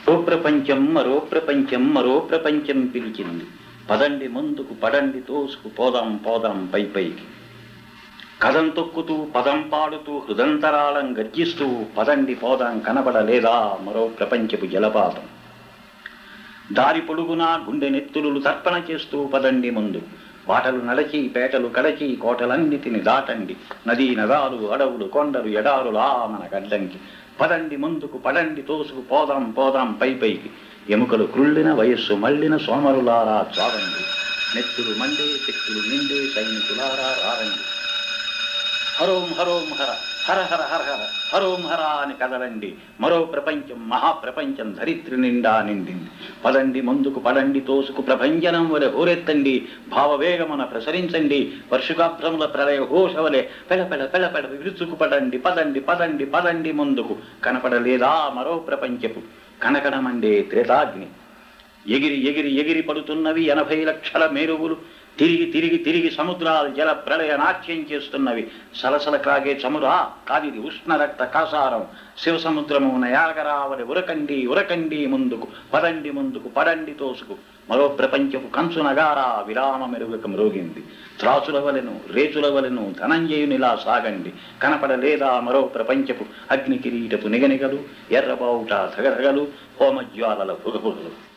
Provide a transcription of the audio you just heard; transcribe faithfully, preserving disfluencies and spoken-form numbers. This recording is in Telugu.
ప్రపంచం మరో ప్రపంచం మరో ప్రపంచం పిలిచింది. పదండి ముందుకు, పడండి తోసుకు, పోదాం పోదాం పై పైకి. కథం తొక్కుతూ, పదం పాడుతూ, హృదంతరాళం గర్జిస్తూ, పదండి పోదాం కనబడలేదా మరో ప్రపంచపు జలపాతం. దారి పొడుగునా గుండె నెత్తులు తర్పణ చేస్తూ పదండి ముందు. బాటలు నడచి, పేటలు కడచి, కోటలన్నిటిని దాటండి. నదీ నదాలు, అడవులు, కొండలు, ఎడారులా మన గడ్డంకి. పదండి ముందుకు, పడండి తోసుకు, పోదాం పోదాం పై పైకి. ఎముకలు క్రుళ్ళిన, వయస్సు మళ్ళిన సోమరులారా చావండి. నెత్తులు మండే, శక్తులు నిండే సైనికులారా రారండి. హరోం హరోం హర, హర హర హర హర, హరోం హర అని కదలండి. మరో ప్రపంచం, మహాప్రపంచం ధరిత్రి నిండా నిండింది. పదండి ముందుకు, పడండి తోసుకు, ప్రభంజనం వలె హోరెత్తండి. భావవేగమున ప్రసరించండి. వర్షుకాభ్రముల ప్రళయ ఘోష వలె పెళపెళ పెళపెళ విరుచుకు పడండి. పదండి పదండి పదండి ముందుకు. కనపడలేదా మరో ప్రపంచపు కనకనమండే త్రేతాగ్ని. ఎగిరి ఎగిరి ఎగిరి పడుతున్నవి ఎనభై లక్షల మేరువులు. తిరిగి తిరిగి తిరిగి సముద్రాలు జల ప్రళయ నాట్యం చేస్తున్నవి. సలసల క్రాగే చమురా కాదిది ఉష్ణ రక్త కాసారం. శివ సముద్రము నయాగరావలి ఉరకండి ఉరకండి ముందుకు. పదండి ముందుకు, పడండి తోసుకు. మరో ప్రపంచపు కంచు నగారా విరామ మెరుగక మ్రోగింది. త్రాసుల వలెను, రేచుల వలెను ధనంజయునిలా సాగండి. కనపడలేదా మరో ప్రపంచపు అగ్ని కిరీటపు నిగనిగలు, ఎర్రబావుట ధగధగలు, హోమజ్వాలల భుగభుగలు.